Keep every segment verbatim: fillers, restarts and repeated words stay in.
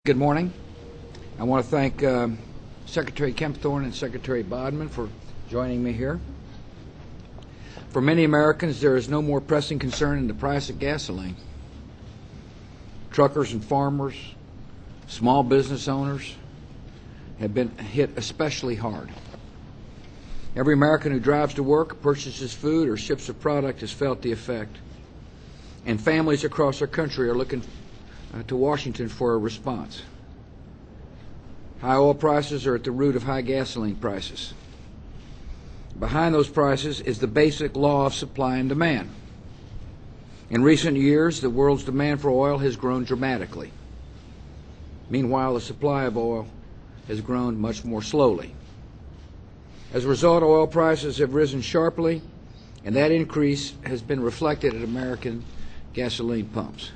Good morning. I want to thank uh, Secretary Kempthorne and Secretary Bodman for joining me here. For many Americans, there is no more pressing concern than the price of gasoline. Truckers and farmers, small business owners have been hit especially hard. Every American who drives to work, purchases food, or ships a product has felt the effect. And families across our country are looking Uh, to Washington for a response. High oil prices are at the root of high gasoline prices. Behind those prices is the basic law of supply and demand. In recent years, the world's demand for oil has grown dramatically. Meanwhile, the supply of oil has grown much more slowly. As a result, oil prices have risen sharply, and that increase has been reflected at American gasoline pumps.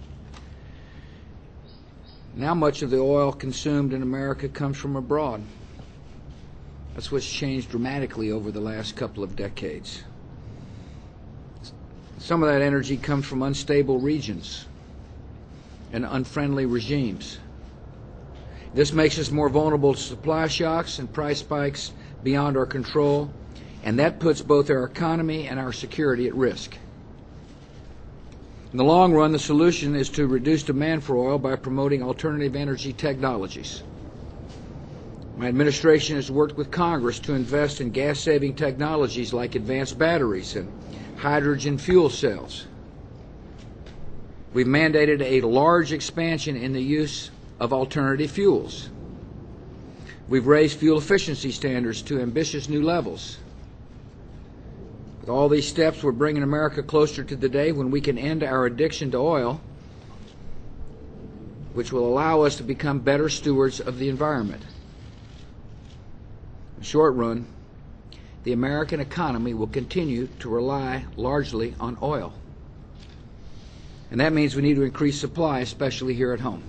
Now much of the oil consumed in America comes from abroad. That's what's changed dramatically over the last couple of decades. Some of that energy comes from unstable regions and unfriendly regimes. This makes us more vulnerable to supply shocks and price spikes beyond our control, and that puts both our economy and our security at risk. In the long run, the solution is to reduce demand for oil by promoting alternative energy technologies. My administration has worked with Congress to invest in gas-saving technologies like advanced batteries and hydrogen fuel cells. We've mandated a large expansion in the use of alternative fuels. We've raised fuel efficiency standards to ambitious new levels. With all these steps, we're bringing America closer to the day when we can end our addiction to oil, which will allow us to become better stewards of the environment. In the short run, the American economy will continue to rely largely on oil. And that means we need to increase supply, especially here at home.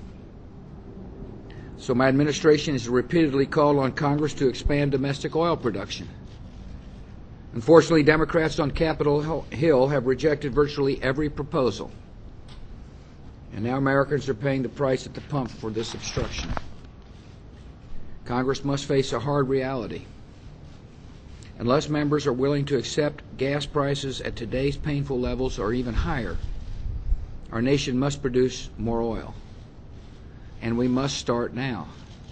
So my administration has repeatedly called on Congress to expand domestic oil production. Unfortunately, Democrats on Capitol Hill have rejected virtually every proposal. And now Americans are paying the price at the pump for this obstruction. Congress must face a hard reality. Unless members are willing to accept gas prices at today's painful levels or even higher, our nation must produce more oil. And we must start now.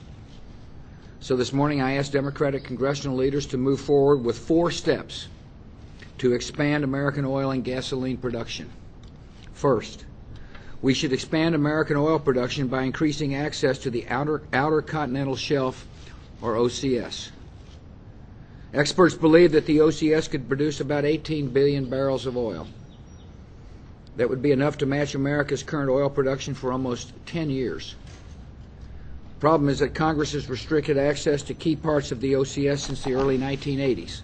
So this morning I asked Democratic congressional leaders to move forward with four steps to expand American oil and gasoline production. First, we should expand American oil production by increasing access to the outer, outer continental shelf, or O C S. Experts believe that the O C S could produce about eighteen billion barrels of oil. That would be enough to match America's current oil production for almost ten years. The problem is that Congress has restricted access to key parts of the O C S since the early nineteen eighties.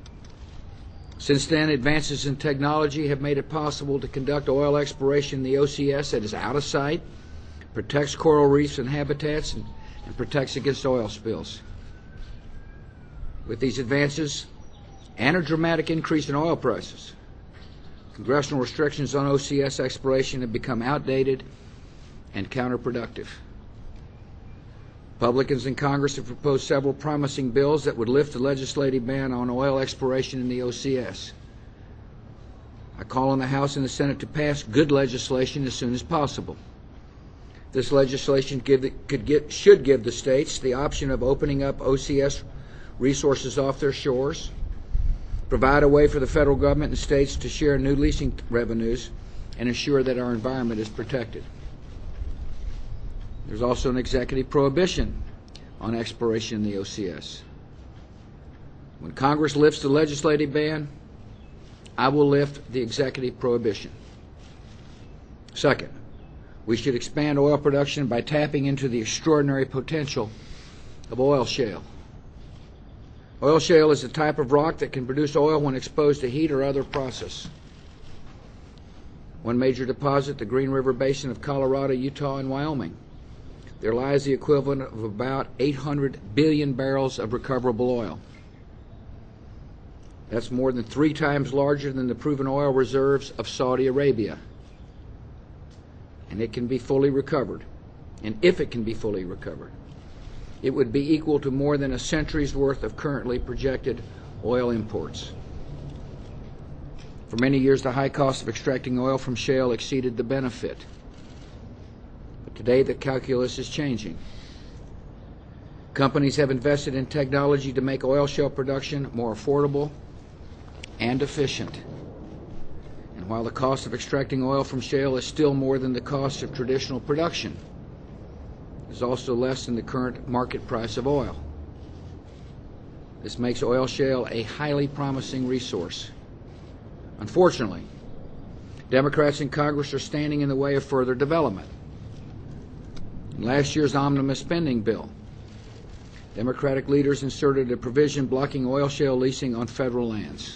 Since then, advances in technology have made it possible to conduct oil exploration in the O C S that is out of sight, protects coral reefs and habitats, and, and protects against oil spills. With these advances and a dramatic increase in oil prices, congressional restrictions on O C S exploration have become outdated and counterproductive. Republicans in Congress have proposed several promising bills that would lift the legislative ban on oil exploration in the O C S. I call on the House and the Senate to pass good legislation as soon as possible. This legislation give the, could get, should give the states the option of opening up O C S resources off their shores, provide a way for the federal government and states to share new leasing revenues, and ensure that our environment is protected. There's also an executive prohibition on exploration in the O C S. When Congress lifts the legislative ban, I will lift the executive prohibition. Second, we should expand oil production by tapping into the extraordinary potential of oil shale. Oil shale is a type of rock that can produce oil when exposed to heat or other process. One major deposit, the Green River Basin of Colorado, Utah, and Wyoming. There lies the equivalent of about eight hundred billion barrels of recoverable oil. That's more than three times larger than the proven oil reserves of Saudi Arabia. And it can be fully recovered and if it can be fully recovered, it would be equal to more than a century's worth of currently projected oil imports. For many years, the high cost of extracting oil from shale exceeded the benefit. But today, the calculus is changing. Companies have invested in technology to make oil shale production more affordable and efficient. And while the cost of extracting oil from shale is still more than the cost of traditional production, it is also less than the current market price of oil. This makes oil shale a highly promising resource. Unfortunately, Democrats in Congress are standing in the way of further development. In last year's omnibus spending bill, Democratic leaders inserted a provision blocking oil shale leasing on federal lands.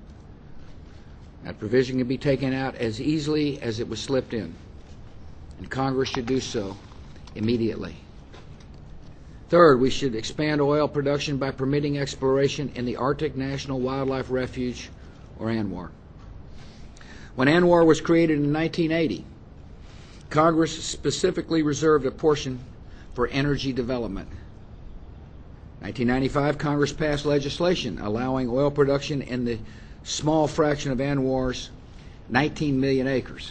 That provision can be taken out as easily as it was slipped in, and Congress should do so immediately. Third, we should expand oil production by permitting exploration in the Arctic National Wildlife Refuge, or ANWR. When ANWR was created in nineteen eighty, Congress specifically reserved a portion for energy development. In nineteen ninety-five, Congress passed legislation allowing oil production in the small fraction of ANWR's nineteen million acres,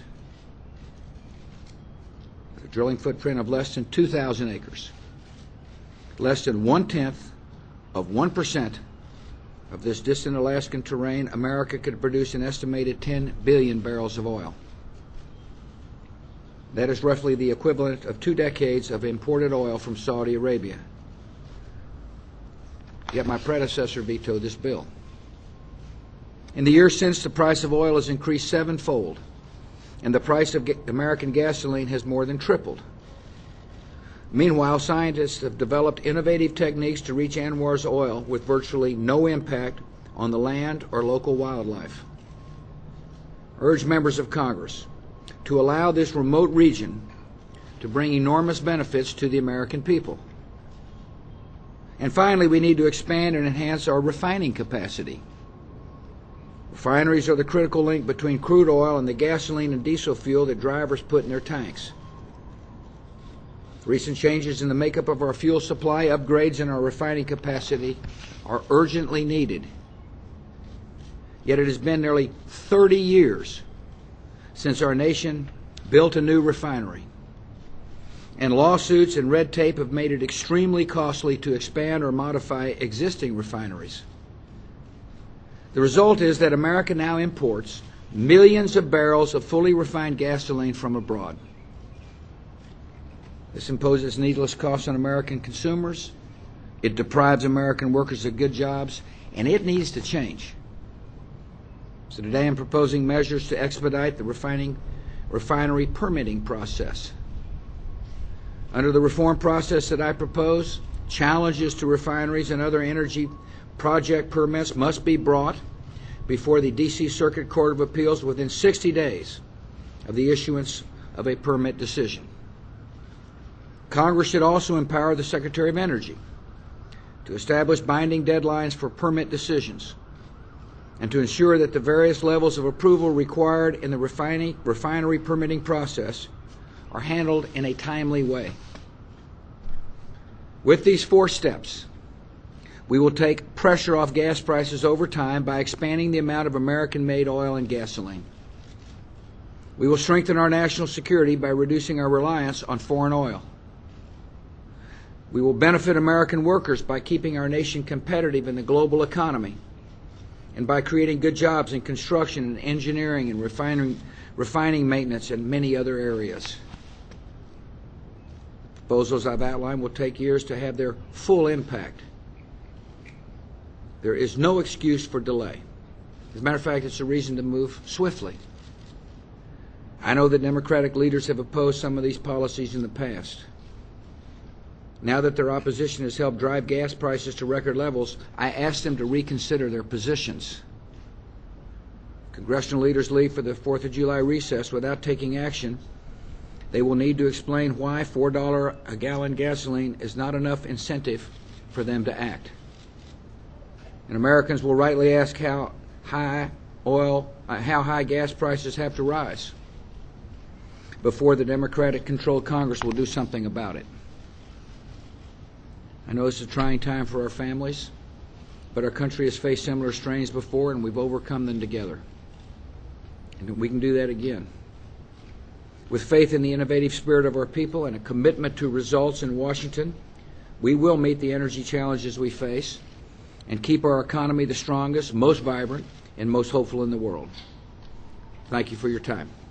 with a drilling footprint of less than two thousand acres. Less than one-tenth of one percent of this distant Alaskan terrain, America could produce an estimated ten billion barrels of oil. That is roughly the equivalent of two decades of imported oil from Saudi Arabia. Yet my predecessor vetoed this bill. In the years since, the price of oil has increased sevenfold, and the price of ga- American gasoline has more than tripled. Meanwhile, scientists have developed innovative techniques to reach ANWR's oil with virtually no impact on the land or local wildlife. I urge members of Congress to allow this remote region to bring enormous benefits to the American people. And finally, we need to expand and enhance our refining capacity. Refineries are the critical link between crude oil and the gasoline and diesel fuel that drivers put in their tanks. Recent changes in the makeup of our fuel supply, upgrades in our refining capacity, are urgently needed. Yet it has been nearly thirty years since our nation built a new refinery, and lawsuits and red tape have made it extremely costly to expand or modify existing refineries. The result is that America now imports millions of barrels of fully refined gasoline from abroad. This imposes needless costs on American consumers, it deprives American workers of good jobs, and it needs to change. So today I'm proposing measures to expedite the refining, refinery permitting process. Under the reform process that I propose, challenges to refineries and other energy project permits must be brought before the D C Circuit Court of Appeals within sixty days of the issuance of a permit decision. Congress should also empower the Secretary of Energy to establish binding deadlines for permit decisions and to ensure that the various levels of approval required in the refining, refinery permitting process are handled in a timely way. With these four steps, we will take pressure off gas prices over time by expanding the amount of American-made oil and gasoline. We will strengthen our national security by reducing our reliance on foreign oil. We will benefit American workers by keeping our nation competitive in the global economy and by creating good jobs in construction and engineering and refining, refining maintenance and many other areas. The proposals I've outlined will take years to have their full impact. There is no excuse for delay. As a matter of fact, it's a reason to move swiftly. I know that Democratic leaders have opposed some of these policies in the past. Now that their opposition has helped drive gas prices to record levels, I ask them to reconsider their positions. Congressional leaders leave for the fourth of July recess without taking action. They will need to explain why four dollars a gallon gasoline is not enough incentive for them to act. And Americans will rightly ask how high oil, uh, how high gas prices have to rise. before the Democratic-controlled Congress will do something about it. I know it's a trying time for our families, but our country has faced similar strains before, and we've overcome them together. And we can do that again. With faith in the innovative spirit of our people and a commitment to results in Washington, we will meet the energy challenges we face and keep our economy the strongest, most vibrant, and most hopeful in the world. Thank you for your time.